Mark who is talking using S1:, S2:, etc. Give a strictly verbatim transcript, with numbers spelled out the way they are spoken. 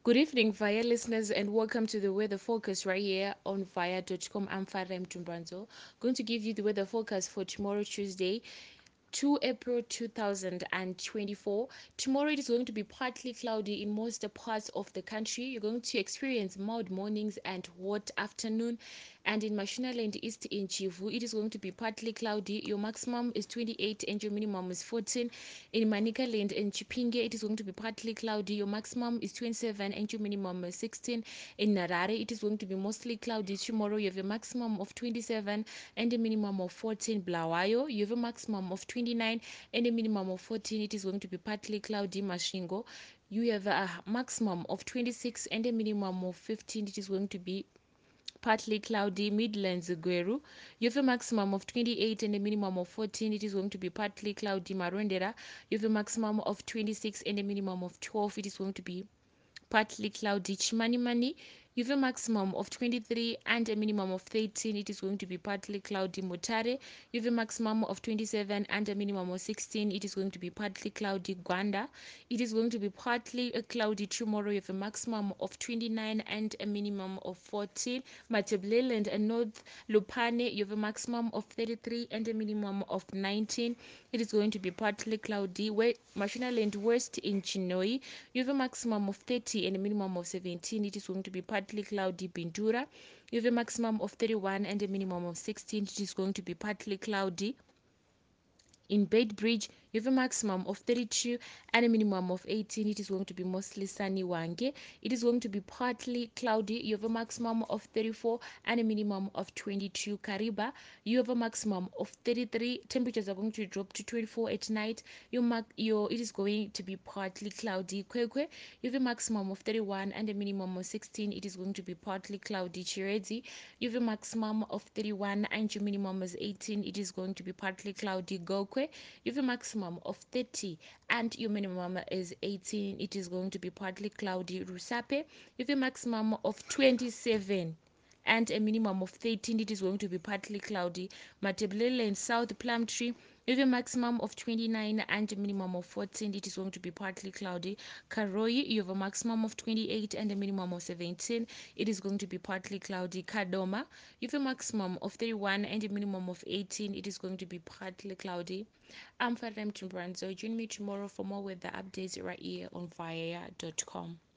S1: Good evening, Via listeners, and welcome to the weather focus right here on Via dot com. I'm Farem Tumbanzo. Going to give you the weather forecast for tomorrow, Tuesday, second of April two thousand twenty-four. Tomorrow it is going to be partly cloudy in most parts of the country. You're going to experience mild mornings and hot afternoon. And in Mashonaland East in Chivu, it is going to be partly cloudy. Your maximum is twenty-eight and your minimum is fourteen. In Manicaland and Chipinge, it is going to be partly cloudy. Your maximum is twenty-seven and your minimum is sixteen. In Narare, it is going to be mostly cloudy. Tomorrow, you have a maximum of twenty-seven and a minimum of fourteen. Blawayo, you have a maximum of twenty-nine and a minimum of fourteen. It is going to be partly cloudy. Mashingo, you have a maximum of twenty-six and a minimum of fifteen. It is going to be partly cloudy. Midlands, Gweru, you have a maximum of twenty-eight and a minimum of fourteen. It is going to be partly cloudy. Marondera, you have a maximum of twenty-six and a minimum of twelve. It is going to be partly cloudy. Chimanimani, you have a maximum of twenty-three and a minimum of thirteen. It is going to be partly cloudy. Mutare, you have a maximum of twenty-seven and a minimum of sixteen. It is going to be partly cloudy. Gwanda, it is going to be partly uh, cloudy. Tomorrow, you have a maximum of twenty-nine and a minimum of fourteen. Matabeleland and North Lupane, you have a maximum of thirty-three and a minimum of nineteen. It is going to be partly cloudy. Where Mashonaland West in Chinoi, you have a maximum of thirty and a minimum of seventeen. It is going to be partly cloudy. Bindura, you have a maximum of thirty-one and a minimum of sixteen. It is going to be partly cloudy. In Bedbridge, you have a maximum of thirty-two and a minimum of eighteen. It is going to be mostly sunny. Wange, it is going to be partly cloudy. You have a maximum of thirty-four and a minimum of twenty-two. Kariba, you have a maximum of thirty-three. Temperatures are going to drop to twenty-four at night. Your, mark, your It is going to be partly cloudy. Kwekwe, you have a maximum of thirty-one and a minimum of sixteen. It is going to be partly cloudy. Chirezi, you have a maximum of thirty-one and your minimum is eighteen. It is going to be partly cloudy. Gokwe, you have a maximum of thirty and your minimum is eighteen. It is going to be partly cloudy. Rusape, you have a maximum of twenty-seven and a minimum of thirteen. It is going to be partly cloudy. Matebele and South Plumtree, you have a maximum of twenty-nine and a minimum of fourteen. It is going to be partly cloudy. Karoi, you have a maximum of twenty-eight and a minimum of seventeen. It is going to be partly cloudy. Kadoma, you have a maximum of thirty-one and a minimum of eighteen. It is going to be partly cloudy. I'm Farem Chimbranzo. Join me tomorrow for more weather updates right here on Via dot com.